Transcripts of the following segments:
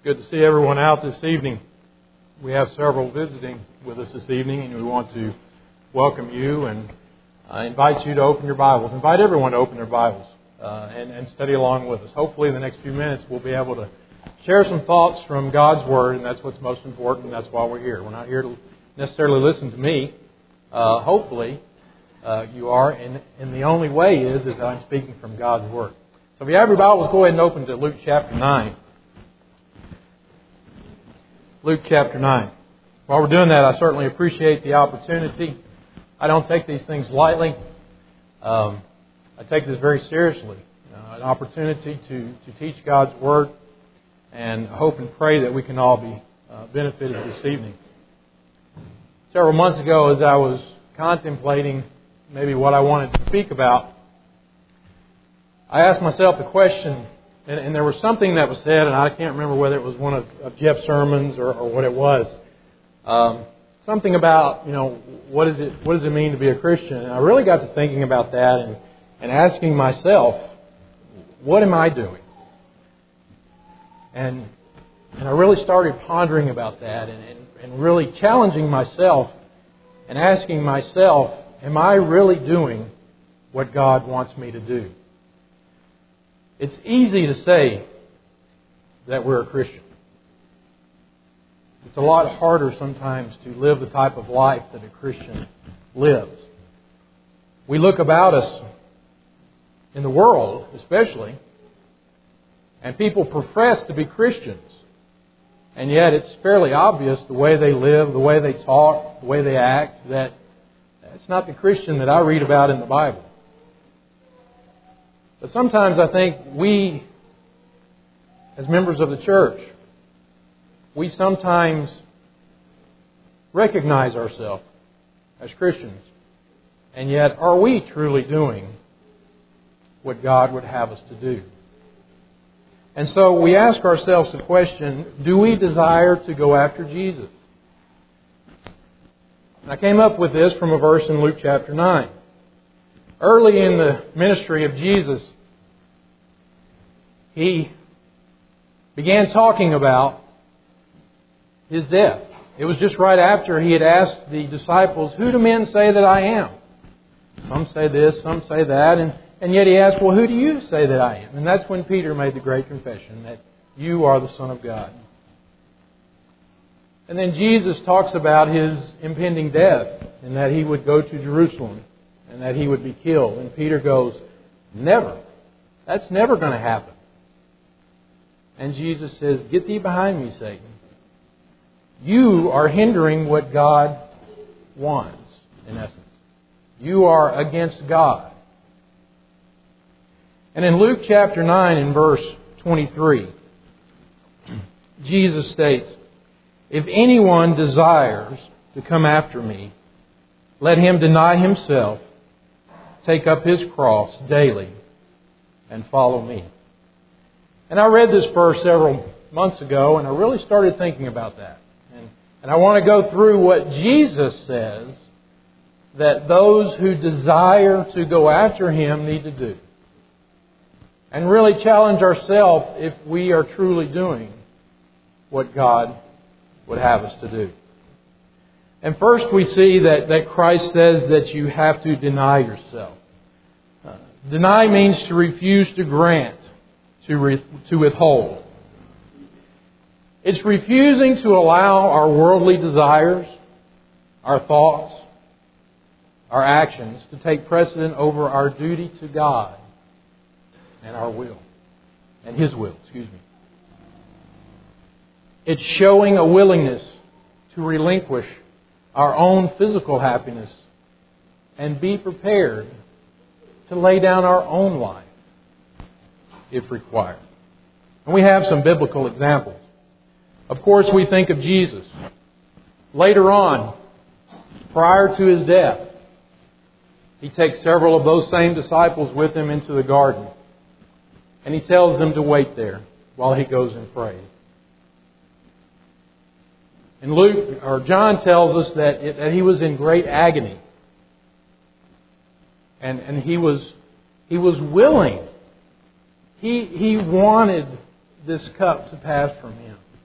Good to see everyone out this evening. We have several visiting with us this evening, and we want to welcome you and invite you to open your Bibles. Invite everyone to open their Bibles and study along with us. Hopefully in the next few minutes we'll be able to share some thoughts from God's Word, and that's what's most important, and that's why we're here. We're not here to necessarily listen to me. Hopefully you are, and the only way is that I'm speaking from God's Word. So if you have your Bibles, go ahead and open to Luke chapter 9. Luke chapter 9. While we're doing that, I certainly appreciate the opportunity. I don't take these things lightly. I take this very seriously. An opportunity to teach God's Word, and hope and pray that we can all be benefited this evening. Several months ago, as I was contemplating maybe what I wanted to speak about, I asked myself the question, and there was something that was said, and I can't remember whether it was one of Jeff's sermons or what it was. Something about, what does it mean to be a Christian? And I really got to thinking about that and asking myself, what am I doing? And I really started pondering about that and really challenging myself and asking myself, am I really doing what God wants me to do? It's easy to say that we're a Christian. It's a lot harder sometimes to live the type of life that a Christian lives. We look about us in the world, especially, and people profess to be Christians. And yet it's fairly obvious the way they live, the way they talk, the way they act, that it's not the Christian that I read about in the Bible. But sometimes I think we, as members of the church, we sometimes recognize ourselves as Christians. And yet, are we truly doing what God would have us to do? And so we ask ourselves the question, do we desire to go after Jesus? And I came up with this from a verse in Luke chapter 9. Early in the ministry of Jesus, He began talking about His death. It was just right after He had asked the disciples, who do men say that I am? Some say this, some say that, and yet He asked, well, who do you say that I am? And that's when Peter made the great confession that you are the Son of God. And then Jesus talks about His impending death and that He would go to Jerusalem and that He would be killed. And Peter goes, never. That's never going to happen. And Jesus says, get thee behind me, Satan. You are hindering what God wants, in essence. You are against God. And in Luke chapter 9 in verse 23, Jesus states, if anyone desires to come after me, let him deny himself, take up his cross daily, and follow me. And I read this verse several months ago, and I really started thinking about that. And I want to go through what Jesus says that those who desire to go after Him need to do. And really challenge ourselves if we are truly doing what God would have us to do. And first we see that Christ says that you have to deny yourself. Deny means to refuse to grant, to withhold. It's refusing to allow our worldly desires, our thoughts, our actions to take precedent over our duty to God and our will. And His will, It's showing a willingness to relinquish our own physical happiness and be prepared to lay down our own life if required. And we have some biblical examples. Of course, we think of Jesus. Later on, prior to His death, He takes several of those same disciples with Him into the garden. And He tells them to wait there while He goes and prays. And John tells us that He was in great agony. And He was willing. He wanted this cup to pass from Him.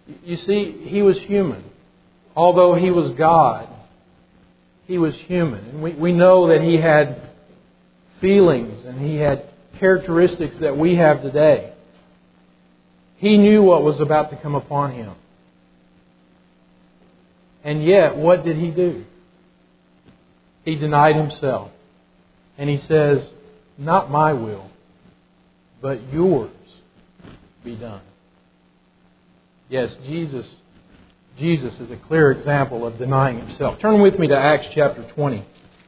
You see, He was human. Although He was God, He was human. And we know that He had feelings and He had characteristics that we have today. He knew what was about to come upon Him. And yet, what did He do? He denied Himself. And He says, not my will, but yours be done. Yes, Jesus is a clear example of denying Himself. Turn with me to Acts chapter 20.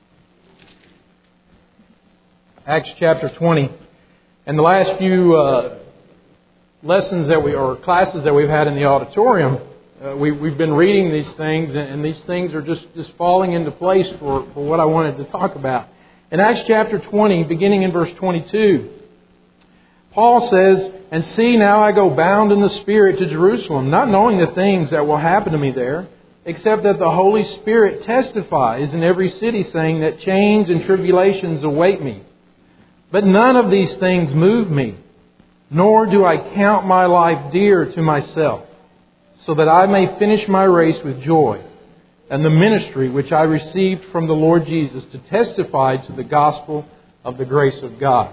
Acts chapter 20. And the last few lessons or classes that we've had in the auditorium, we've been reading these things, and these things are just falling into place for what I wanted to talk about. In Acts chapter 20, beginning in verse 22, Paul says, "And see, now I go bound in the Spirit to Jerusalem, not knowing the things that will happen to me there, except that the Holy Spirit testifies in every city, saying that chains and tribulations await me. But none of these things move me, nor do I count my life dear to myself, so that I may finish my race with joy, and the ministry which I received from the Lord Jesus to testify to the gospel of the grace of God."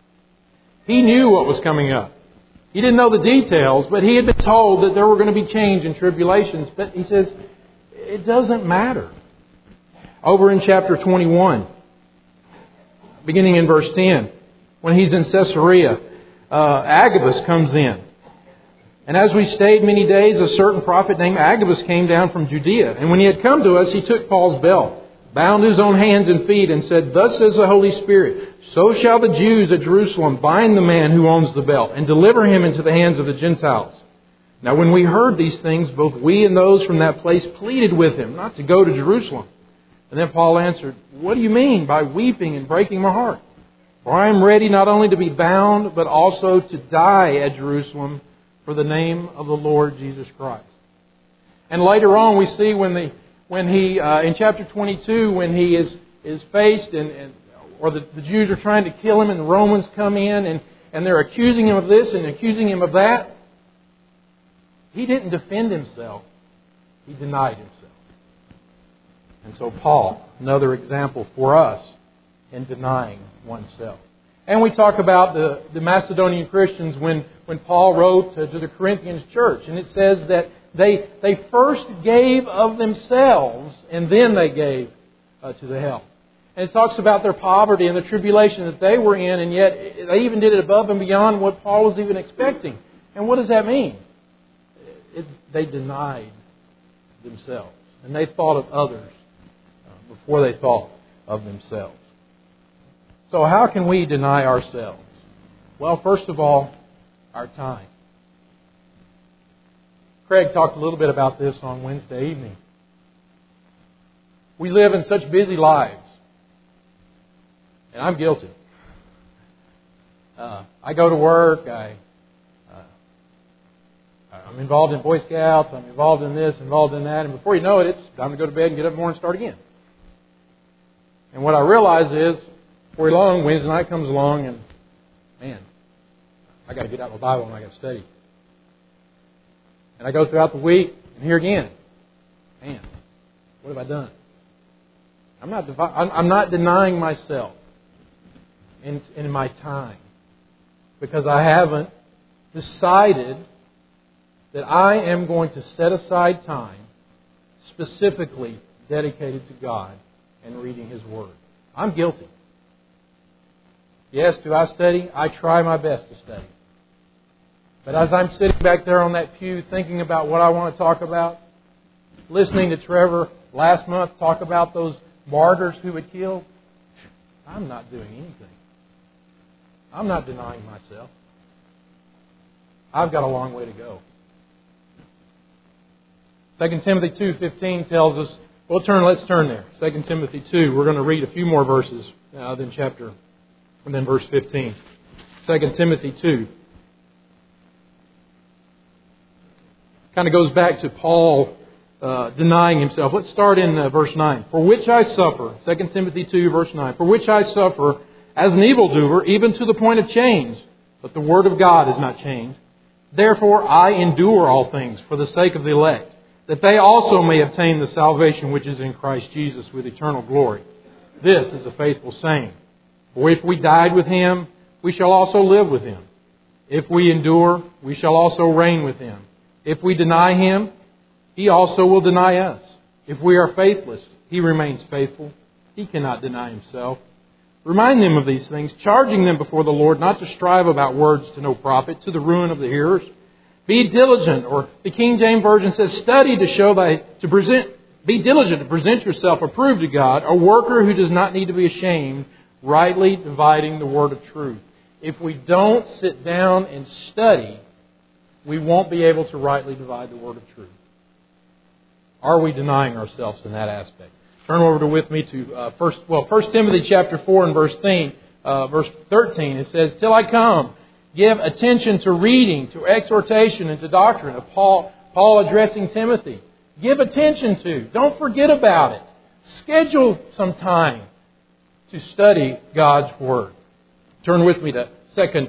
He knew what was coming up. He didn't know the details, but he had been told that there were going to be change and tribulations. But he says, it doesn't matter. Over in chapter 21, beginning in verse 10, when he's in Caesarea, Agabus comes in. "And as we stayed many days, a certain prophet named Agabus came down from Judea. And when he had come to us, he took Paul's belt, bound his own hands and feet, and said, 'Thus says the Holy Spirit, so shall the Jews at Jerusalem bind the man who owns the belt, and deliver him into the hands of the Gentiles.' Now when we heard these things, both we and those from that place pleaded with him not to go to Jerusalem. And then Paul answered, 'What do you mean by weeping and breaking my heart? For I am ready not only to be bound, but also to die at Jerusalem for the name of the Lord Jesus Christ.'" And later on we see when he in chapter 22, when he is faced or the Jews are trying to kill him, and the Romans come in and they're accusing him of this and accusing him of that, he didn't defend himself. He denied himself. And so Paul, another example for us in denying oneself. And we talk about the Macedonian Christians when Paul wrote to the Corinthians church. And it says that they first gave of themselves and then they gave to the help. And it talks about their poverty and the tribulation that they were in, and yet they even did it above and beyond what Paul was even expecting. And what does that mean? They denied themselves. And they thought of others before they thought of themselves. So how can we deny ourselves? Well, first of all, our time. Craig talked a little bit about this on Wednesday evening. We live in such busy lives. And I'm guilty. I go to work. I'm involved in Boy Scouts. I'm involved in this, involved in that. And before you know it, it's time to go to bed and get up more and start again. And what I realize is, before long, Wednesday night comes along and, man, I got to get out my Bible and I got to study. And I go throughout the week and here again, man, what have I done? I'm not denying myself in my time, because I haven't decided that I am going to set aside time specifically dedicated to God and reading His Word. I'm guilty. Yes, do I study? I try my best to study. But as I'm sitting back there on that pew thinking about what I want to talk about, listening to Trevor last month talk about those martyrs who were killed, I'm not doing anything. I'm not denying myself. I've got a long way to go. 2 Timothy 2:15 tells us, let's turn there. 2 Timothy 2. We're going to read a few more verses then verse 15. 2 Timothy 2. Kind of goes back to Paul denying himself. Let's start in verse 9. "For which I suffer," 2 Timothy 2, verse 9, "for which I suffer as an evildoer, even to the point of chains. But the word of God is not changed. Therefore I endure all things for the sake of the elect, that they also may obtain the salvation which is in Christ Jesus with eternal glory. This is a faithful saying. For if we died with Him, we shall also live with Him. If we endure, we shall also reign with Him. If we deny Him, He also will deny us. If we are faithless, He remains faithful. He cannot deny Himself. Remind them of these things, charging them before the Lord not to strive about words to no profit, to the ruin of the hearers. Be diligent, or the King James Version says, study to show be diligent to present yourself approved to God, a worker who does not need to be ashamed, rightly dividing the word of truth. If we don't sit down and study, we won't be able to rightly divide the word of truth. Are we denying ourselves in that aspect? Turn over with me to 1 Timothy chapter 4 and verse 13. It says, "Till I come, give attention to reading, to exhortation, and to doctrine." Of Paul addressing Timothy. Give attention to. Don't forget about it. Schedule some time to study God's Word. Turn with me to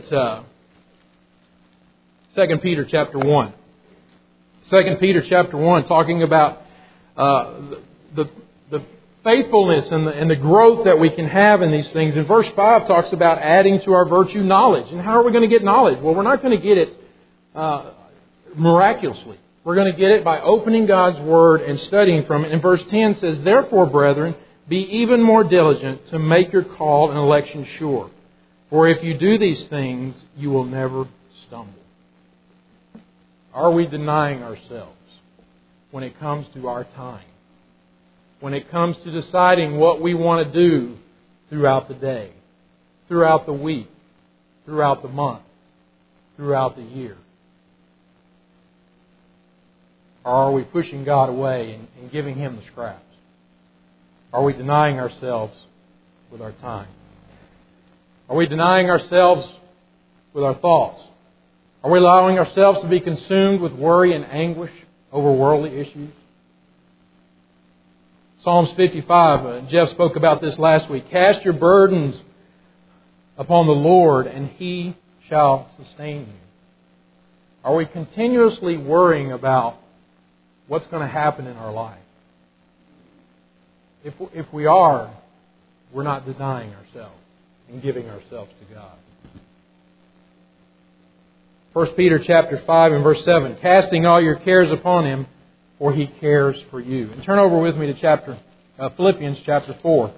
2 Peter chapter 1. 2 Peter chapter 1, talking about the faithfulness and the growth that we can have in these things. In verse 5 talks about adding to our virtue knowledge. And how are we going to get knowledge? Well, we're not going to get it miraculously. We're going to get it by opening God's Word and studying from it. And verse 10 says, "Therefore, brethren, be even more diligent to make your call and election sure. For if you do these things, you will never stumble." Are we denying ourselves when it comes to our time? When it comes to deciding what we want to do throughout the day, throughout the week, throughout the month, throughout the year? Or are we pushing God away and giving Him the scraps? Are we denying ourselves with our time? Are we denying ourselves with our thoughts? Are we allowing ourselves to be consumed with worry and anguish over worldly issues? Psalms 55, Jeff spoke about this last week. "Cast your burdens upon the Lord, and He shall sustain you." Are we continuously worrying about what's going to happen in our life? If we are, we're not denying ourselves and giving ourselves to God. 1 Peter chapter 5 and verse 7, "Casting all your cares upon Him, for He cares for you." And turn over with me to Philippians chapter 4.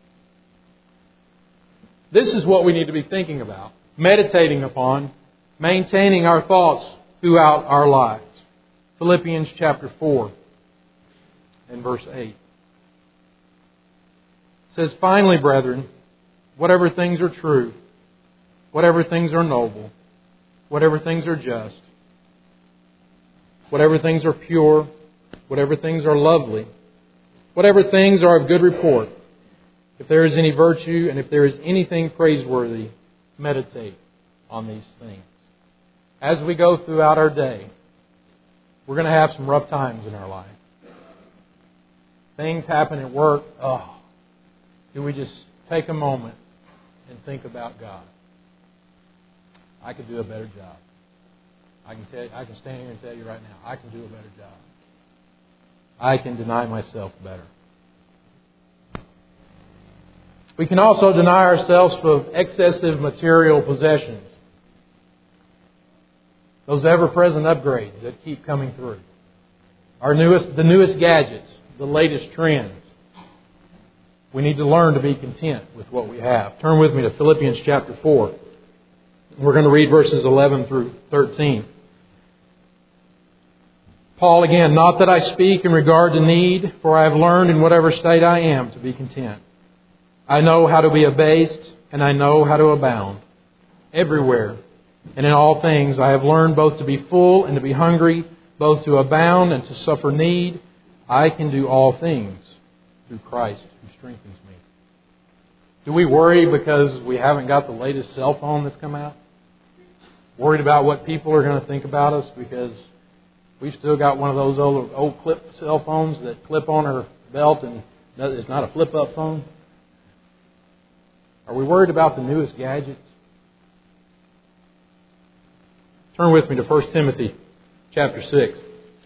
This is what we need to be thinking about, meditating upon, maintaining our thoughts throughout our lives. Philippians chapter 4 and verse 8. It says, "Finally, brethren, whatever things are true, whatever things are noble, whatever things are just, whatever things are pure, whatever things are lovely, whatever things are of good report, if there is any virtue and if there is anything praiseworthy, meditate on these things." As we go throughout our day, we're going to have some rough times in our life. Things happen at work. Do we just take a moment and think about God? I could do a better job. I can stand here and tell you right now, I can do a better job. I can deny myself better. We can also deny ourselves of excessive material possessions. Those ever-present upgrades that keep coming through. The newest gadgets, the latest trends. We need to learn to be content with what we have. Turn with me to Philippians chapter 4. We're going to read verses 11 through 13. Paul again, "Not that I speak in regard to need, for I have learned in whatever state I am to be content. I know how to be abased, and I know how to abound. Everywhere and in all things I have learned both to be full and to be hungry, both to abound and to suffer need. I can do all things through Christ who strengthens me." Do we worry because we haven't got the latest cell phone that's come out? Worried about what people are going to think about us because we've still got one of those old clip cell phones that clip on our belt and it's not a flip-up phone? Are we worried about the newest gadgets? Turn with me to 1 Timothy chapter 6.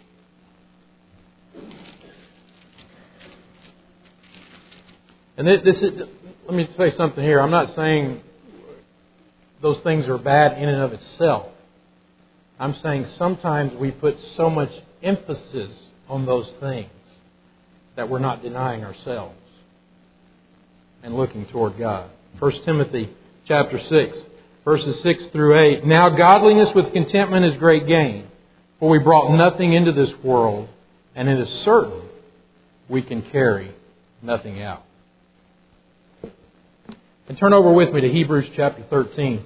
And this is, let me say something here. I'm not saying those things are bad in and of itself. I'm saying sometimes we put so much emphasis on those things that we're not denying ourselves and looking toward God. 1 Timothy chapter 6, verses 6 through 8. Now godliness with contentment is great gain, for we brought nothing into this world, and it is certain we can carry nothing out. And turn over with me to Hebrews chapter 13.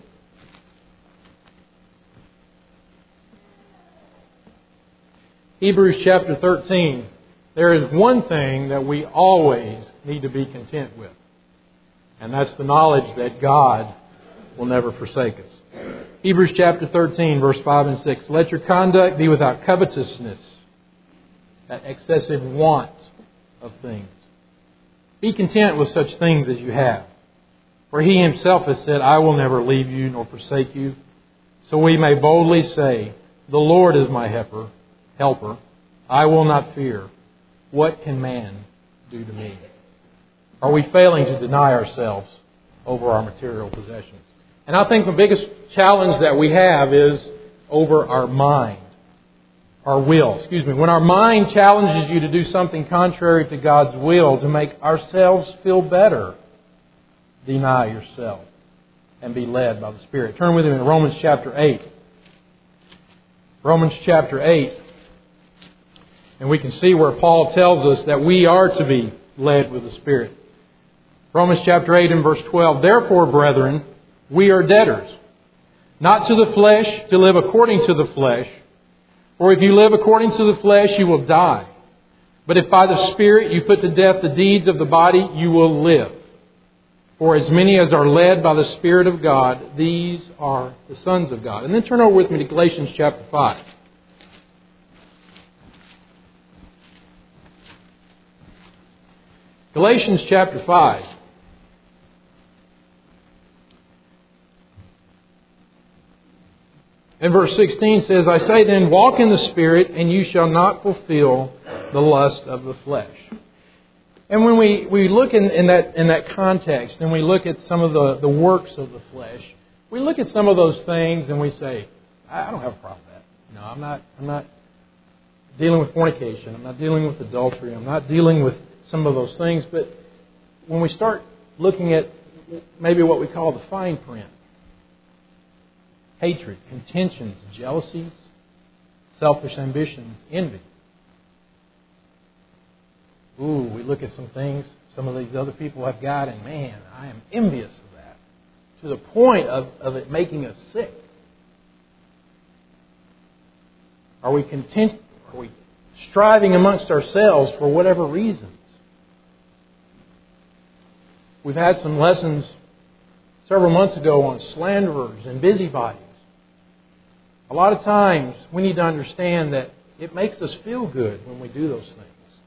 Hebrews chapter 13. There is one thing that we always need to be content with. And that's the knowledge that God will never forsake us. Hebrews chapter 13, verse 5 and 6. Let your conduct be without covetousness, that excessive want of things. Be content with such things as you have. For He Himself has said, I will never leave you nor forsake you. So we may boldly say, the Lord is my helper. I will not fear. What can man do to me? Are we failing to deny ourselves over our material possessions? And I think the biggest challenge that we have is over our mind. Our will, When our mind challenges you to do something contrary to God's will to make ourselves feel better, deny yourself and be led by the Spirit. Turn with me to Romans chapter 8. Romans chapter 8. And we can see where Paul tells us that we are to be led with the Spirit. Romans chapter 8 and verse 12. Therefore, brethren, we are debtors, not to the flesh, to live according to the flesh. For if you live according to the flesh, you will die. But if by the Spirit you put to death the deeds of the body, you will live. For as many as are led by the Spirit of God, these are the sons of God. And then turn over with me to Galatians chapter 5. Galatians chapter 5. And verse 16 says, I say then, walk in the Spirit, and you shall not fulfill the lust of the flesh. And when we look in that context, and we look at some of the works of the flesh, we look at some of those things and we say, I don't have a problem with that. No, I'm not dealing with fornication. I'm not dealing with adultery. I'm not dealing with some of those things. But when we start looking at maybe what we call the fine print, hatred, contentions, jealousies, selfish ambitions, envy. We look at some things some of these other people have got, and man, I am envious of that. To the point of it making us sick. Are we content? Are we striving amongst ourselves for whatever reasons? We've had some lessons several months ago on slanderers and busybodies. A lot of times we need to understand that it makes us feel good when we do those things.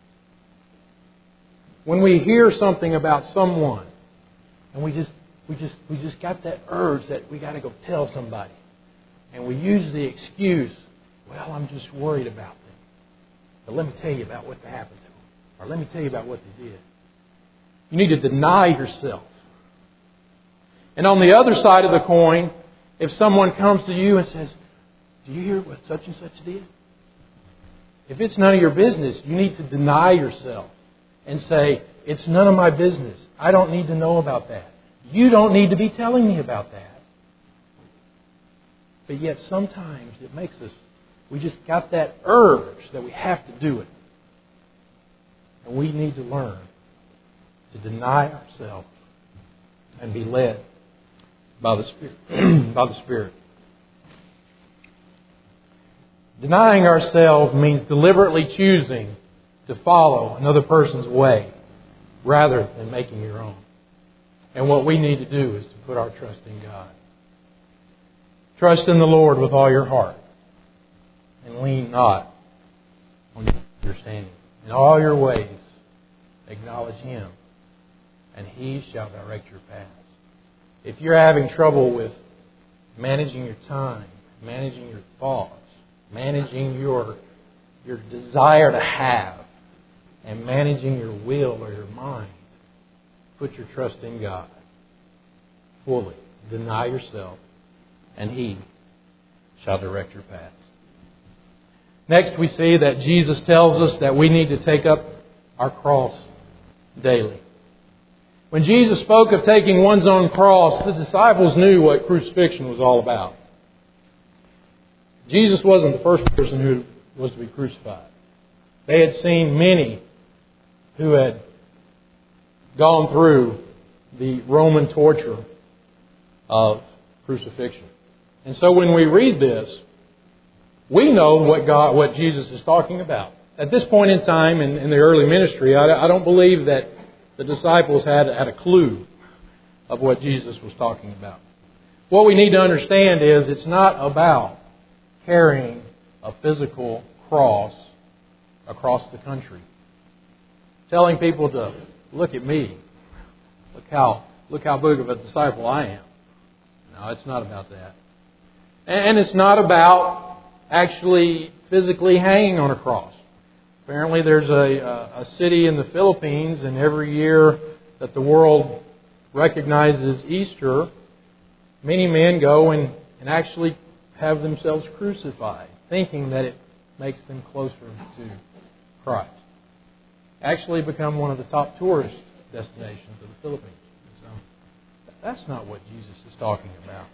When we hear something about someone and we just got that urge that we got to go tell somebody. And we use the excuse, well, I'm just worried about them. But let me tell you about what happened to them. Or let me tell you about what they did. You need to deny yourself. And on the other side of the coin, if someone comes to you and says, do you hear what such and such did? If it's none of your business, you need to deny yourself and say, it's none of my business. I don't need to know about that. You don't need to be telling me about that. But yet sometimes it makes us, we just got that urge that we have to do it. And we need to learn to deny ourselves and be led by the Spirit. by the Spirit. Denying ourselves means deliberately choosing to follow another person's way rather than making your own. And what we need to do is to put our trust in God. Trust in the Lord with all your heart and lean not on your understanding. In all your ways acknowledge Him, and He shall direct your paths. If you're having trouble with managing your time, managing your thoughts, managing your desire to have, and managing your will or your mind. Put your trust in God fully. Deny yourself, and He shall direct your paths. Next, we see that Jesus tells us that we need to take up our cross daily. When Jesus spoke of taking one's own cross, the disciples knew what crucifixion was all about. Jesus wasn't the first person who was to be crucified. They had seen many who had gone through the Roman torture of crucifixion. And so when we read this, we know what Jesus is talking about. At this point in time in the early ministry, I don't believe that the disciples had a clue of what Jesus was talking about. What we need to understand is it's not about carrying a physical cross across the country. Telling people to look at me. Look how big of a disciple I am. No, it's not about that. And it's not about actually physically hanging on a cross. Apparently there's a city in the Philippines, and every year that the world recognizes Easter, many men go and actually have themselves crucified, thinking that it makes them closer to Christ. Actually become one of the top tourist destinations of the Philippines. So that's not what Jesus is talking about.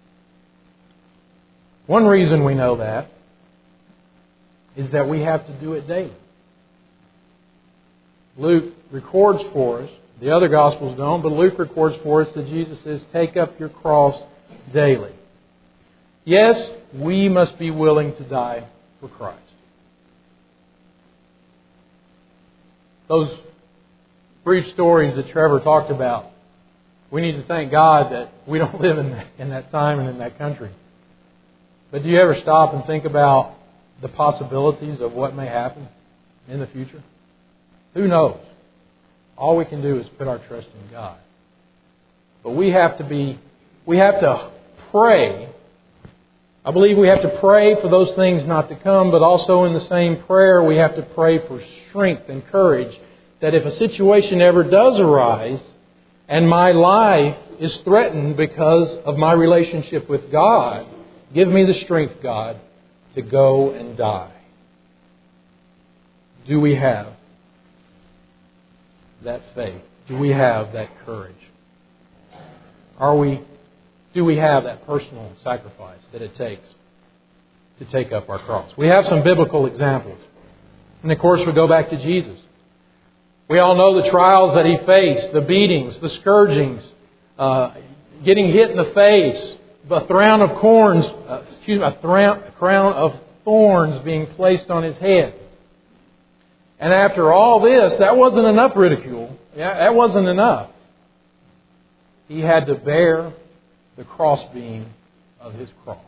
One reason we know that is that we have to do it daily. Luke records for us, the other Gospels don't, but Luke records for us that Jesus says, take up your cross daily. Yes, we must be willing to die for Christ. Those brief stories that Trevor talked about, we need to thank God that we don't live in that time and in that country. But do you ever stop and think about the possibilities of what may happen in the future? Who knows? All we can do is put our trust in God. But we have to pray. I believe we have to pray for those things not to come, but also in the same prayer we have to pray for strength and courage that if a situation ever does arise and my life is threatened because of my relationship with God, give me the strength, God, to go and die. Do we have that faith? Do we have that courage? Do we have that personal sacrifice that it takes to take up our cross? We have some biblical examples. And of course we go back to Jesus. We all know the trials that He faced, the beatings, the scourgings, getting hit in the face, a crown of thorns being placed on His head. And after all this, that wasn't enough ridicule. That wasn't enough. He had to bear the crossbeam of His cross.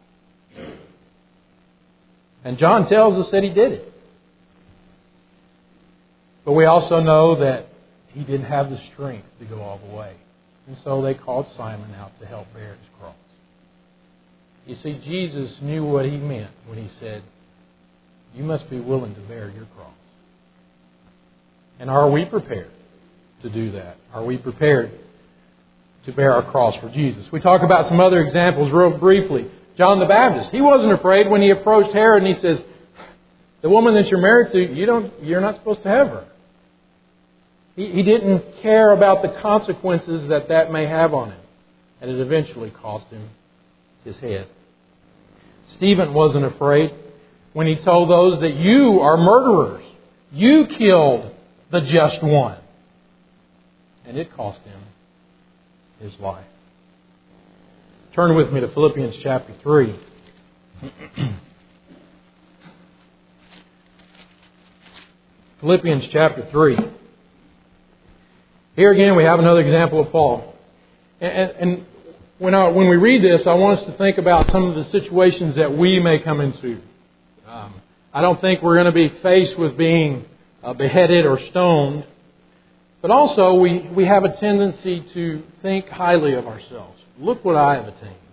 And John tells us that He did it. But we also know that He didn't have the strength to go all the way. And so they called Simon out to help bear His cross. You see, Jesus knew what He meant when He said, you must be willing to bear your cross. And are we prepared to do that? Are we prepared to bear our cross for Jesus? We talk about some other examples real briefly. John the Baptist, he wasn't afraid when he approached Herod and he says, the woman that you're married to, you're not supposed to have her. He didn't care about the consequences that may have on him. And it eventually cost him his head. Stephen wasn't afraid when he told those that you are murderers. You killed the just one. And it cost him his life. Turn with me to Philippians chapter 3. Philippians chapter 3. Here again we have another example of Paul. And when we read this, I want us to think about some of the situations that we may come into. I don't think we're going to be faced with being beheaded or stoned. But also we have a tendency to think highly of ourselves. Look what I have attained.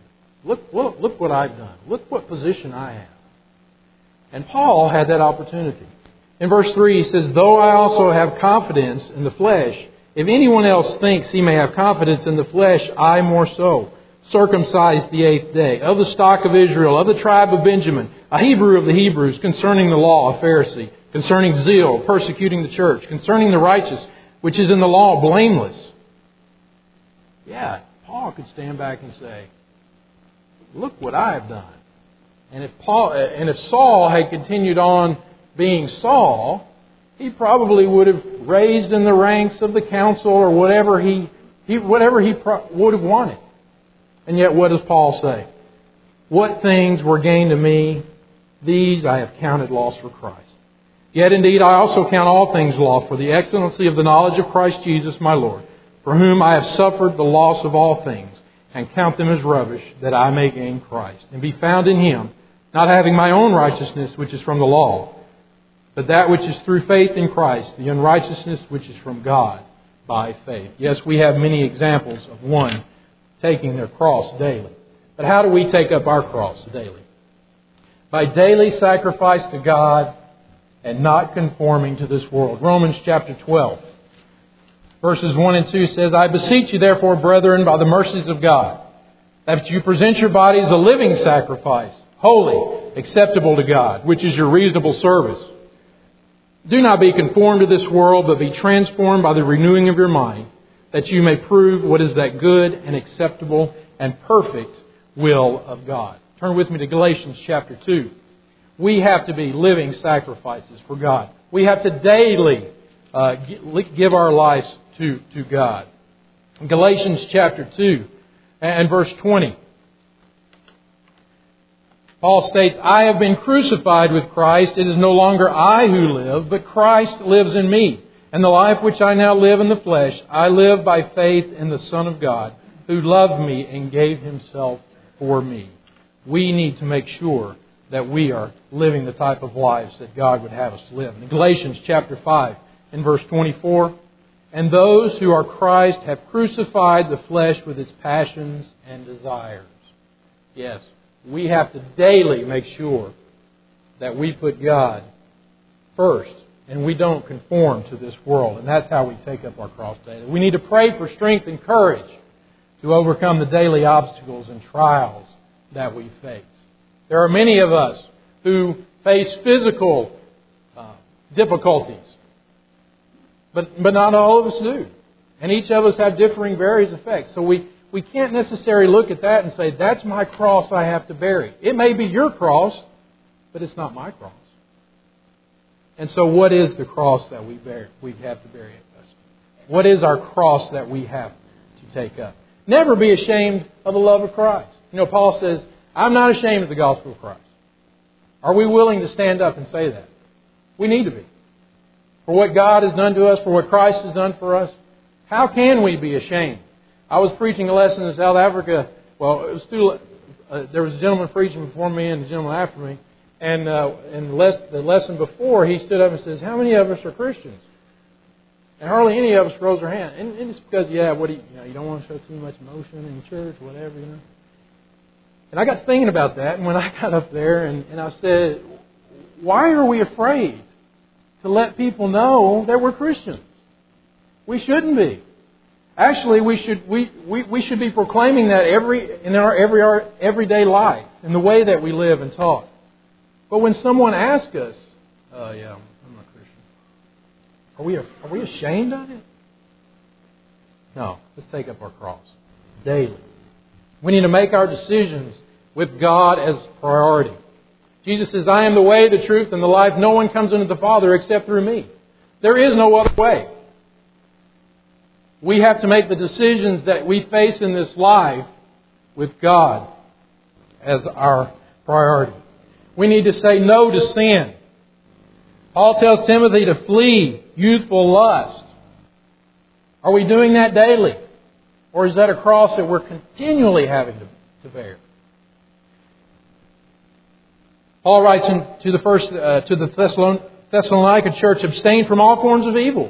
Look what I've done. Look what position I have. And Paul had that opportunity. In verse 3 he says, though I also have confidence in the flesh, if anyone else thinks he may have confidence in the flesh, I more so. Circumcised the 8th day, of the stock of Israel, of the tribe of Benjamin, a Hebrew of the Hebrews, concerning the law, a Pharisee, concerning zeal, persecuting the church, concerning the righteous, which is in the law, blameless. Yeah, Paul could stand back and say, look what I have done. And if Saul had continued on being Saul, he probably would have raised in the ranks of the council or whatever he would have wanted. And yet what does Paul say? What things were gained to me, these I have counted loss for Christ. Yet indeed I also count all things loss for the excellency of the knowledge of Christ Jesus my Lord, for whom I have suffered the loss of all things, and count them as rubbish, that I may gain Christ, and be found in Him, not having my own righteousness which is from the law, but that which is through faith in Christ, the unrighteousness which is from God by faith. Yes, we have many examples of one taking their cross daily. But how do we take up our cross daily? By daily sacrifice to God and not conforming to this world. Romans chapter 12, verses 1 and 2 says, I beseech you therefore, brethren, by the mercies of God, that you present your bodies a living sacrifice, holy, acceptable to God, which is your reasonable service. Do not be conformed to this world, but be transformed by the renewing of your mind, that you may prove what is that good and acceptable and perfect will of God. Turn with me to Galatians chapter 2. We have to be living sacrifices for God. We have to daily give our lives to God. Galatians chapter 2 and verse 20. Paul states, I have been crucified with Christ. It is no longer I who live, but Christ lives in me. And the life which I now live in the flesh, I live by faith in the Son of God, who loved me and gave Himself for me. We need to make sure that we are living the type of lives that God would have us live. In Galatians chapter 5, in verse 24, and those who are Christ have crucified the flesh with its passions and desires. Yes, we have to daily make sure that we put God first and we don't conform to this world. And that's how we take up our cross daily. We need to pray for strength and courage to overcome the daily obstacles and trials that we face. There are many of us who face physical difficulties, but not all of us do. And each of us have differing various effects. So we can't necessarily look at that and say, that's my cross I have to bear. It may be your cross, but it's not my cross. And so what is the cross that we have to bear? What is our cross that we have to take up? Never be ashamed of the love of Christ. You know, Paul says, I'm not ashamed of the gospel of Christ. Are we willing to stand up and say that? We need to be. For what God has done to us, for what Christ has done for us, how can we be ashamed? I was preaching a lesson in South Africa. Well, it was there was a gentleman preaching before me and a gentleman after me. And the lesson before, he stood up and says, how many of us are Christians? And hardly any of us rose our hand. And it's because, you don't want to show too much emotion in church, whatever, And I got thinking about that. And when I got up there and I said, why are we afraid to let people know that we're Christians? We shouldn't be. Actually, we should be proclaiming that in our everyday life, in the way that we live and talk. But when someone asks us, I'm not Christian, are we ashamed of it? No. Let's take up our cross daily. We need to make our decisions with God as priority. Jesus says, I am the way, the truth, and the life. No one comes into the Father except through me. There is no other way. We have to make the decisions that we face in this life with God as our priority. We need to say no to sin. Paul tells Timothy to flee youthful lust. Are we doing that daily? Or is that a cross that we're continually having to bear? Paul writes to the Thessalonica church, abstain from all forms of evil.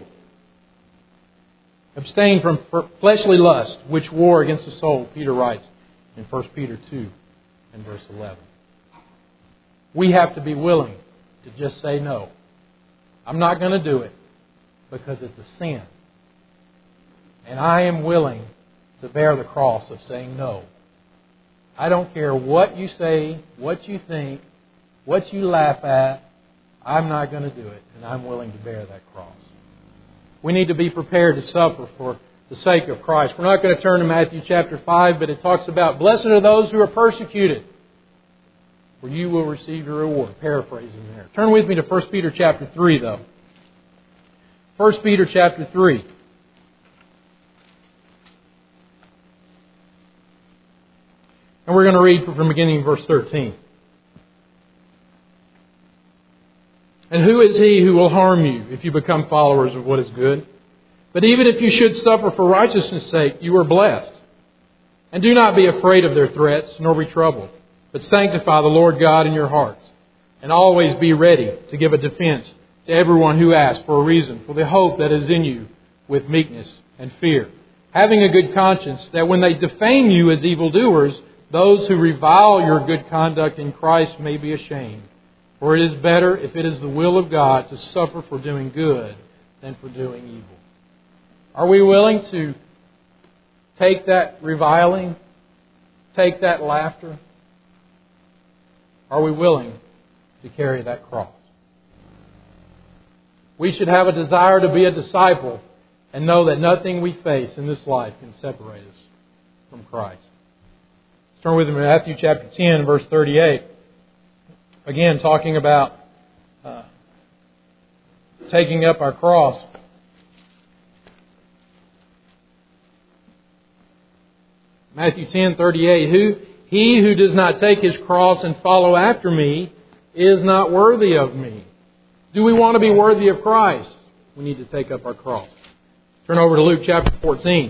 Abstain from fleshly lust, which war against the soul, Peter writes in 1 Peter 2. and verse 11. We have to be willing to just say no. I'm not going to do it because it's a sin. And I am willing to bear the cross of saying no. I don't care what you say, what you think, what you laugh at. I'm not going to do it, and I'm willing to bear that cross. We need to be prepared to suffer for the sake of Christ. We're not going to turn to Matthew chapter 5, but it talks about, blessed are those who are persecuted, for you will receive your reward. Paraphrasing there. Turn with me to 1 Peter chapter 3, though. 1 Peter chapter 3. And we're going to read from beginning verse 13. And who is he who will harm you if you become followers of what is good? But even if you should suffer for righteousness' sake, you are blessed. And do not be afraid of their threats, nor be troubled, but sanctify the Lord God in your hearts. And always be ready to give a defense to everyone who asks for a reason for the hope that is in you with meekness and fear. Having a good conscience, that when they defame you as evildoers, those who revile your good conduct in Christ may be ashamed. For it is better, if it is the will of God, to suffer for doing good than for doing evil. Are we willing to take that reviling, take that laughter? Are we willing to carry that cross? We should have a desire to be a disciple and know that nothing we face in this life can separate us from Christ. Let's turn with me to Matthew chapter 10, verse 38. Again, talking about taking up our cross. Matthew 10:38. He who does not take his cross and follow after me is not worthy of me. Do we want to be worthy of Christ? We need to take up our cross. Turn over to Luke chapter 14.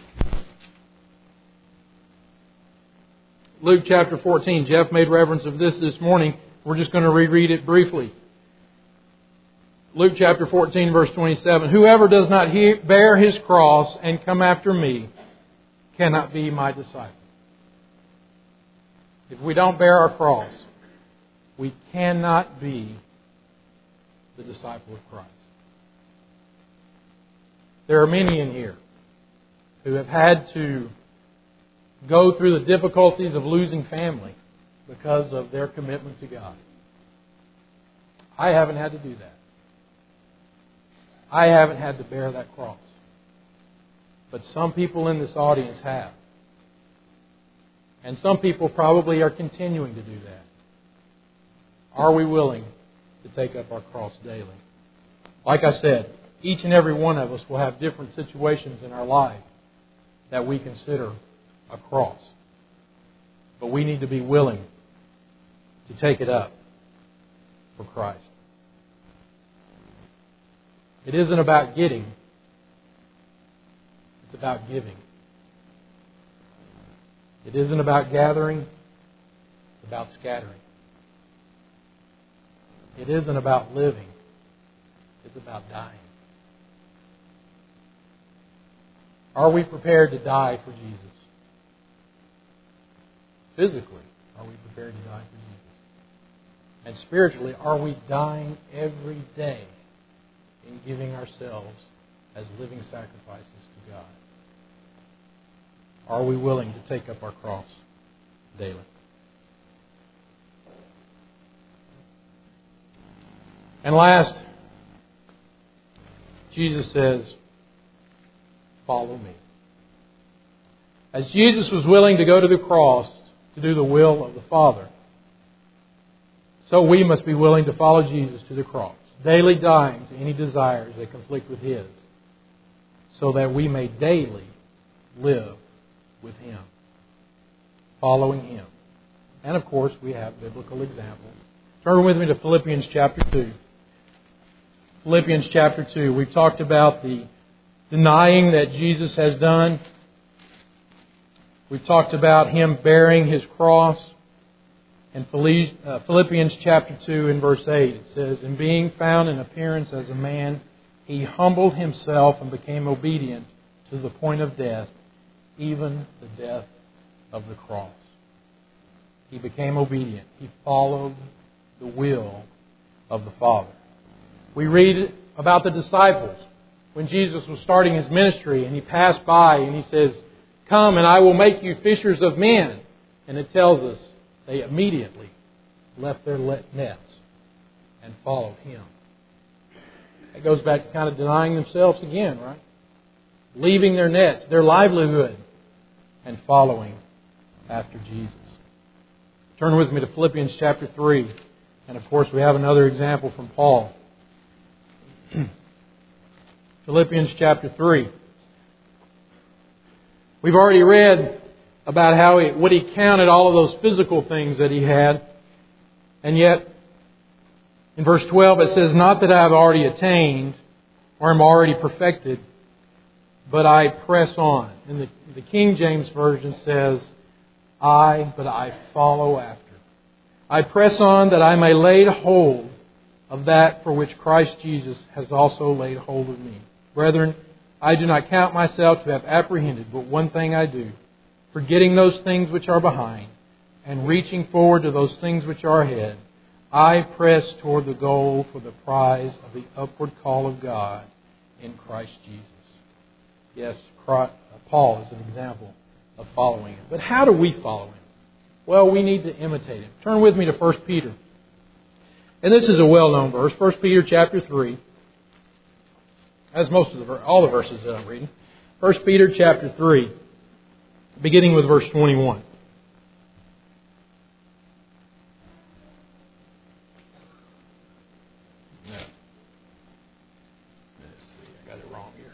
Luke chapter 14. Jeff made reference of this morning. We're just going to reread it briefly. Luke chapter 14, verse 27. Whoever does not bear his cross and come after me cannot be my disciple. If we don't bear our cross, we cannot be the disciple of Christ. There are many in here who have had to go through the difficulties of losing family because of their commitment to God. I haven't had to do that. I haven't had to bear that cross. But some people in this audience have. And some people probably are continuing to do that. Are we willing to take up our cross daily? Like I said, each and every one of us will have different situations in our life that we consider a cross. But we need to be willing to take it up for Christ. It isn't about getting. It's about giving. It isn't about gathering. It's about scattering. It isn't about living. It's about dying. Are we prepared to die for Jesus? Physically, are we prepared to die for Jesus? And spiritually, are we dying every day in giving ourselves as living sacrifices to God? Are we willing to take up our cross daily? And last, Jesus says, follow me. As Jesus was willing to go to the cross to do the will of the Father, so we must be willing to follow Jesus to the cross, daily dying to any desires that conflict with His, so that we may daily live with Him, following Him. And of course, we have biblical examples. Turn with me to Philippians chapter 2. Philippians chapter 2. We've talked about the denying that Jesus has done. We've talked about Him bearing His cross. In Philippians chapter 2 in verse 8, it says, "And being found in appearance as a man, He humbled Himself and became obedient to the point of death, even the death of the cross." He became obedient. He followed the will of the Father. We read about the disciples when Jesus was starting His ministry and He passed by and He says, "Come and I will make you fishers of men." And it tells us they immediately left their nets and followed Him. That goes back to kind of denying themselves again, right? Leaving their nets, their livelihood, and following after Jesus. Turn with me to Philippians chapter 3. And of course we have another example from Paul. Philippians chapter 3. We've already read about what he counted all of those physical things that he had. And yet, in verse 12 it says, "Not that I have already attained or am already perfected, but I press on." And the King James Version says, but I follow after. "I press on that I may lay hold of that for which Christ Jesus has also laid hold of me. Brethren, I do not count myself to have apprehended, but one thing I do, forgetting those things which are behind, and reaching forward to those things which are ahead, I press toward the goal for the prize of the upward call of God in Christ Jesus." Yes, Paul is an example of following Him. But how do we follow Him? Well, we need to imitate Him. Turn with me to 1 Peter. And this is a well-known verse, 1 Peter chapter 3. As all the verses that I'm reading. 1 Peter chapter 3, beginning with verse 21. Let's see, I got it wrong here.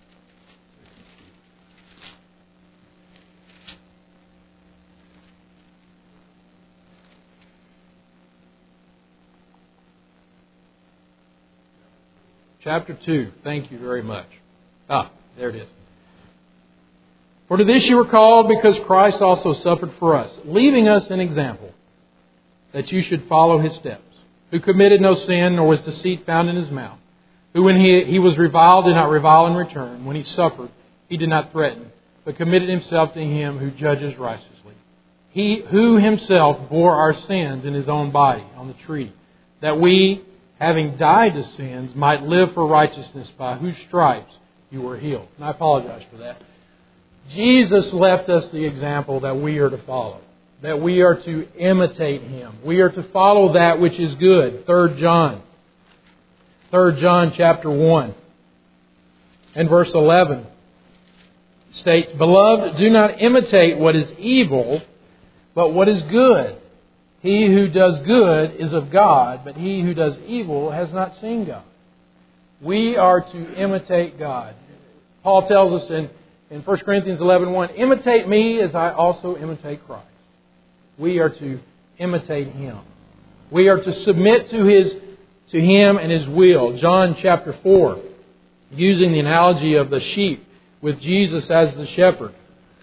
Chapter 2. Thank you very much. There it is. "For to this you were called, because Christ also suffered for us, leaving us an example, that you should follow His steps, who committed no sin, nor was deceit found in His mouth, who when he was reviled did not revile in return, when He suffered He did not threaten, but committed Himself to Him who judges righteously. He who Himself bore our sins in His own body on the tree, that we, having died to sins, might live for righteousness, by whose stripes you were healed." And I apologize for that. Jesus left us the example that we are to follow, that we are to imitate Him. We are to follow that which is good. 3 John chapter 1 and verse 11 states, "Beloved, do not imitate what is evil, but what is good. He who does good is of God, but he who does evil has not seen God." We are to imitate God. Paul tells us in 1 Corinthians 11:1, "Imitate me as I also imitate Christ." We are to imitate Him. We are to submit to Him and His will. John chapter 4, using the analogy of the sheep with Jesus as the shepherd.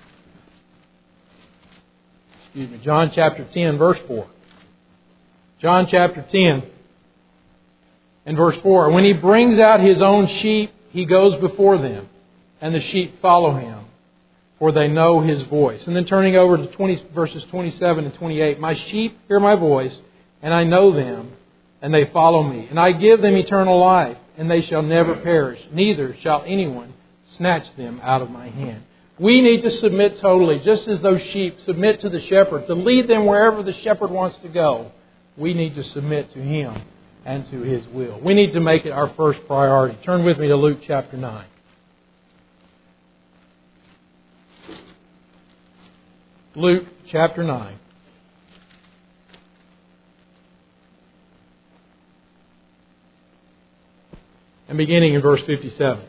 John chapter 10, verse 4. John chapter 10 and verse 4. "When He brings out His own sheep, He goes before them, and the sheep follow Him, for they know His voice." And then turning over to verses 27 and 28. "My sheep hear my voice, and I know them, and they follow me. And I give them eternal life, and they shall never perish, neither shall anyone snatch them out of my hand." We need to submit totally, just as those sheep submit to the shepherd, to lead them wherever the shepherd wants to go. We need to submit to Him and to His will. We need to make it our first priority. Turn with me to Luke chapter 9. Luke chapter 9. And beginning in verse 57.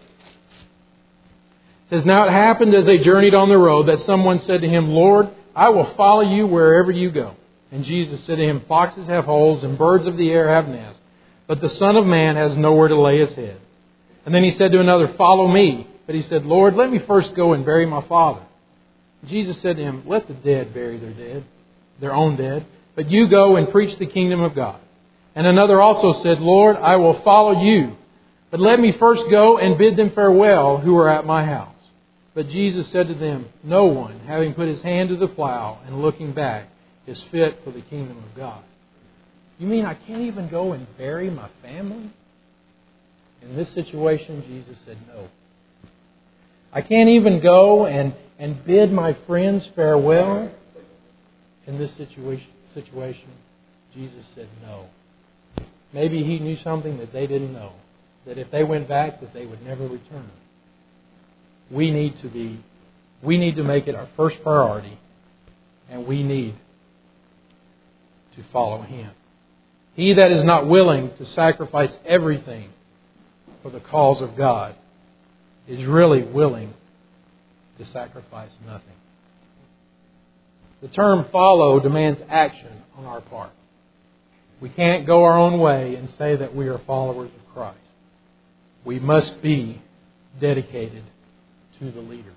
It says, "Now it happened as they journeyed on the road that someone said to Him, 'Lord, I will follow you wherever you go.' And Jesus said to him, 'Foxes have holes and birds of the air have nests, but the Son of Man has nowhere to lay His head.' And then He said to another, 'Follow me.' But he said, 'Lord, let me first go and bury my father.' Jesus said to him, 'Let the dead bury their dead, their own dead, but you go and preach the kingdom of God.' And another also said, 'Lord, I will follow you, but let me first go and bid them farewell who are at my house.' But Jesus said to them, 'No one, having put his hand to the plow and looking back, is fit for the kingdom of God. You mean I can't even go and bury my family? In this situation, Jesus said no. I can't even go and bid my friends farewell? In this situation, Jesus said no. Maybe He knew something that they didn't know. That if they went back, that they would never return. We need to make it our first priority, and we need to follow Him. He that is not willing to sacrifice everything for the cause of God is really willing to sacrifice nothing. The term follow demands action on our part. We can't go our own way and say that we are followers of Christ. We must be dedicated to the leader.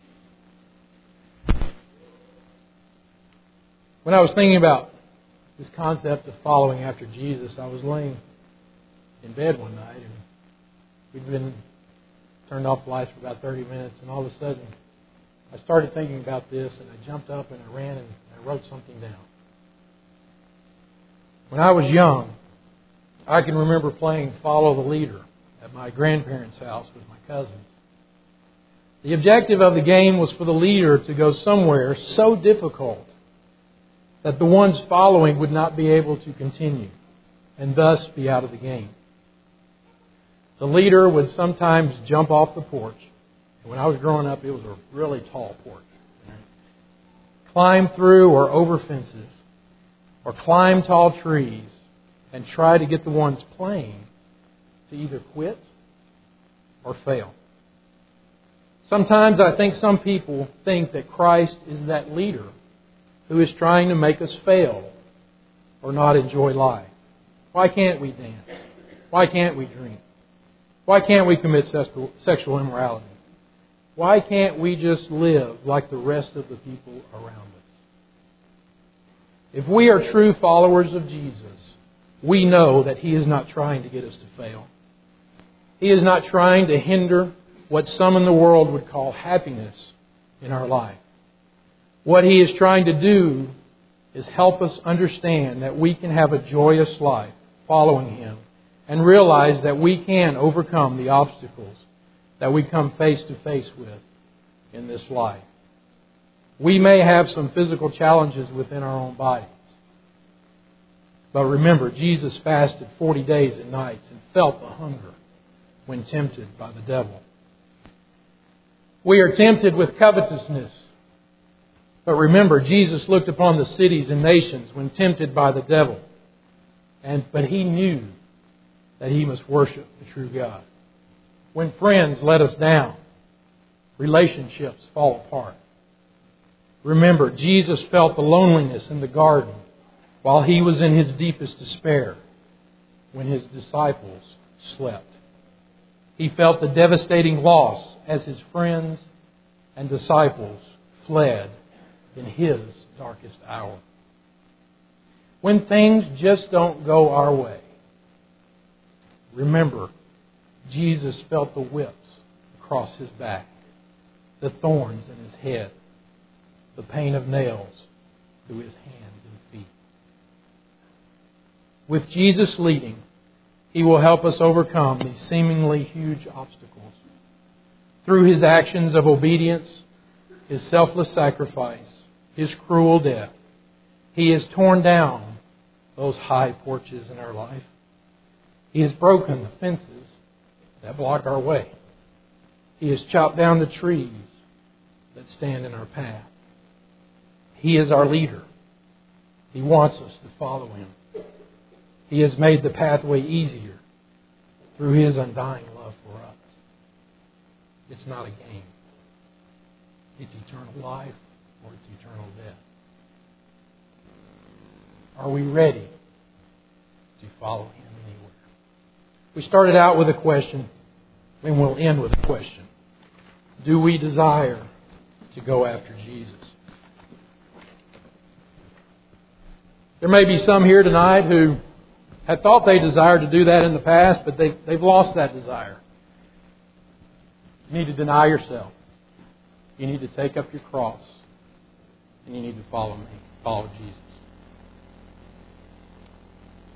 When I was thinking about this concept of following after Jesus, I was laying in bed one night and we'd been turned off the lights for about 30 minutes, and all of a sudden I started thinking about this, and I jumped up and I ran and I wrote something down. When I was young, I can remember playing Follow the Leader at my grandparents' house with my cousins. The objective of the game was for the leader to go somewhere so difficult that the ones following would not be able to continue and thus be out of the game. The leader would sometimes jump off the porch. When I was growing up, it was a really tall porch. Climb through or over fences, or climb tall trees, and try to get the ones playing to either quit or fail. Sometimes I think some people think that Christ is that leader who is trying to make us fail or not enjoy life. Why can't we dance? Why can't we drink? Why can't we commit sexual immorality? Why can't we just live like the rest of the people around us? If we are true followers of Jesus, we know that He is not trying to get us to fail. He is not trying to hinder what some in the world would call happiness in our life. What He is trying to do is help us understand that we can have a joyous life following Him and realize that we can overcome the obstacles that we come face to face with in this life. We may have some physical challenges within our own bodies. But remember, Jesus fasted 40 days and nights and felt the hunger when tempted by the devil. We are tempted with covetousness. But remember, Jesus looked upon the cities and nations when tempted by the devil. But He knew that He must worship the true God. When friends let us down, relationships fall apart. Remember, Jesus felt the loneliness in the garden while He was in His deepest despair when His disciples slept. He felt the devastating loss as His friends and disciples fled in His darkest hour. When things just don't go our way, remember, Jesus felt the whips across His back, the thorns in His head, the pain of nails through His hands and feet. With Jesus leading, He will help us overcome these seemingly huge obstacles. Through His actions of obedience, His selfless sacrifice, His cruel death, He has torn down those high porches in our life. He has broken the fences that block our way. He has chopped down the trees that stand in our path. He is our leader. He wants us to follow Him. He has made the pathway easier through His undying love for us. It's not a game. It's eternal life or it's eternal death. Are we ready to follow Him anywhere? We started out with a question, and we'll end with a question. Do we desire to go after Jesus? There may be some here tonight who had thought they desired to do that in the past, but they've lost that desire. You need to deny yourself. You need to take up your cross. And you need to follow me. Follow Jesus.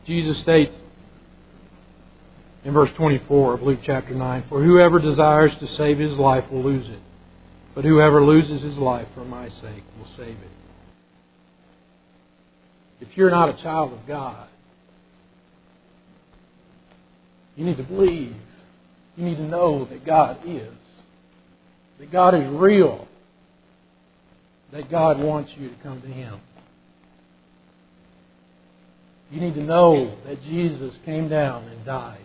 Jesus states in verse 24 of Luke chapter 9, "For whoever desires to save his life will lose it, but whoever loses his life for my sake will save it." If you're not a child of God, you need to believe. You need to know that God is. That God is real. That God wants you to come to Him. You need to know that Jesus came down and died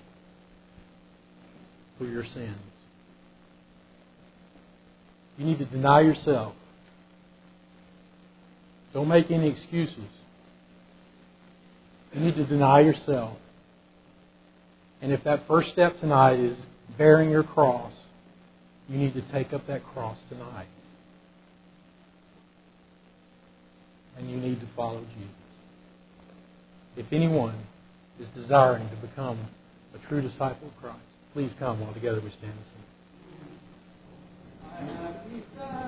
for your sins. You need to deny yourself. Don't make any excuses. You need to deny yourself. And if that first step tonight is bearing your cross, you need to take up that cross tonight. And you need to follow Jesus. If anyone is desiring to become a true disciple of Christ, please come while together we stand and sing.